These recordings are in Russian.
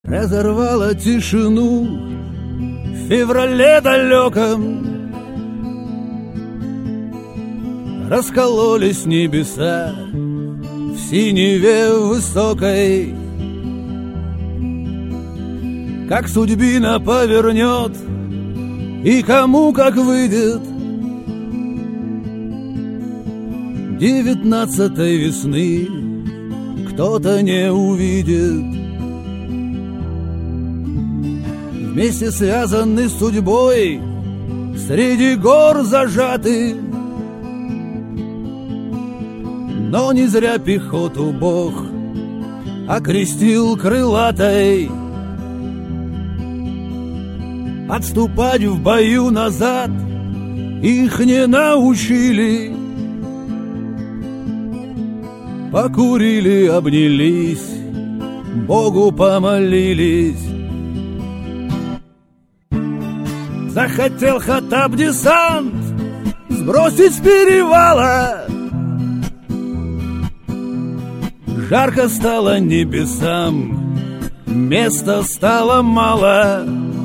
разорвала тишину в феврале далеком. Раскололись небеса в синеве высокой. Как судьбина повернет и кому как выйдет 19-й весны кто-то не увидит. Вместе связаны с судьбой, среди гор зажаты. Но не зря пехоту Бог окрестил крылатой. Отступать в бою назад их не научили. Покурили, обнялись, Богу помолились. Захотел Хаттаб десант сбросить с перевала. Жарко стало небесам, места стало мало.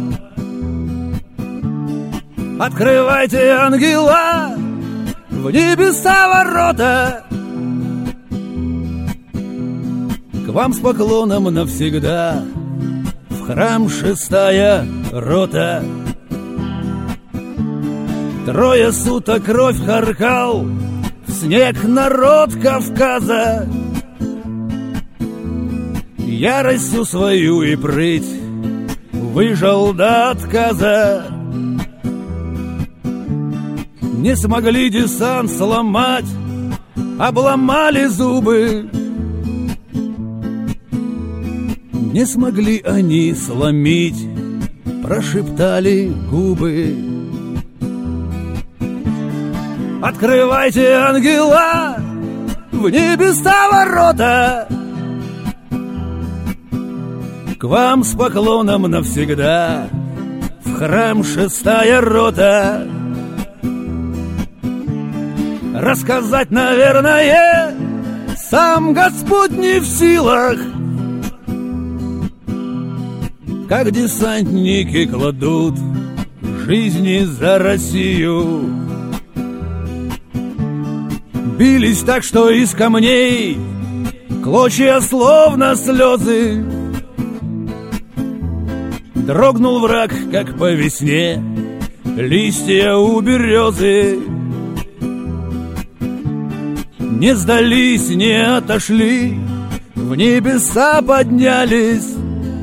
Открывайте, ангела, в небеса ворота. К вам с поклоном навсегда в храм 6-я рота. 3 суток кровь харкал в снег народ Кавказа. Яростью свою и прыть выжил до отказа. Не смогли десант сломать, обломали зубы. Не смогли они сломить, прошептали губы. Открывайте, ангела, в небеса ворота. К вам с поклоном навсегда в храм 6-я рота. Рассказать, наверное, сам Господь не в силах, как десантники кладут жизни за Россию. Бились так, что из камней клочья словно слезы. Дрогнул враг, как по весне листья у березы. Не сдались, не отошли, в небеса поднялись.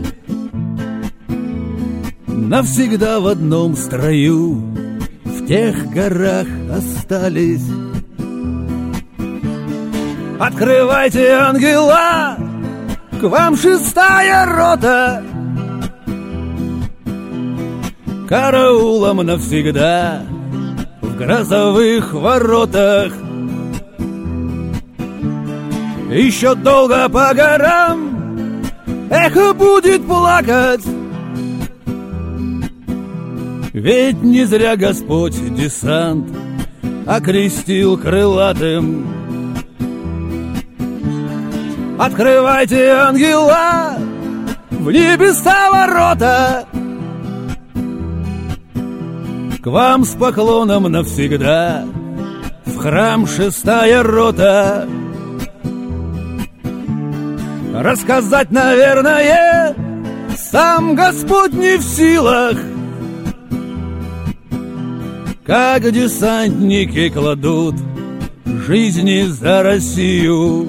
Навсегда в одном строю в тех горах остались. Открывайте, ангела, к вам 6-я рота. Караулом навсегда в грозовых воротах. Еще долго по горам эхо будет плакать. Ведь не зря Господь десант окрестил крылатым. Открывайте, ангела, в небеса ворота. К вам с поклоном навсегда в храм 6-я рота. Рассказать, наверное, сам Господь не в силах, как десантники кладут жизни за Россию.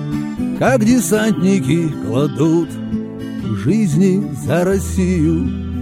Как десантники кладут жизни за Россию.